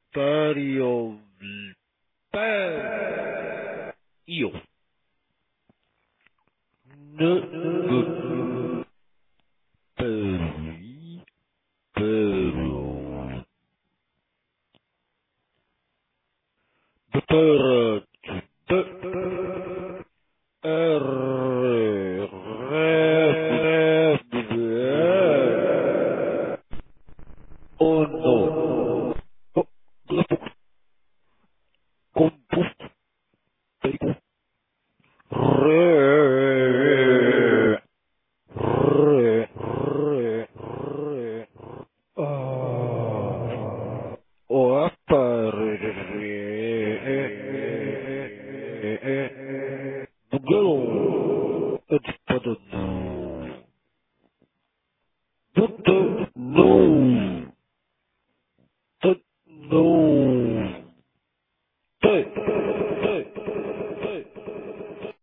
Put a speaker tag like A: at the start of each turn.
A: Vario Vario N Peri Pero Per Oh no. Oh, compus perico. Re. Re. O appare. Bugalo. It's but no. But no. But no. But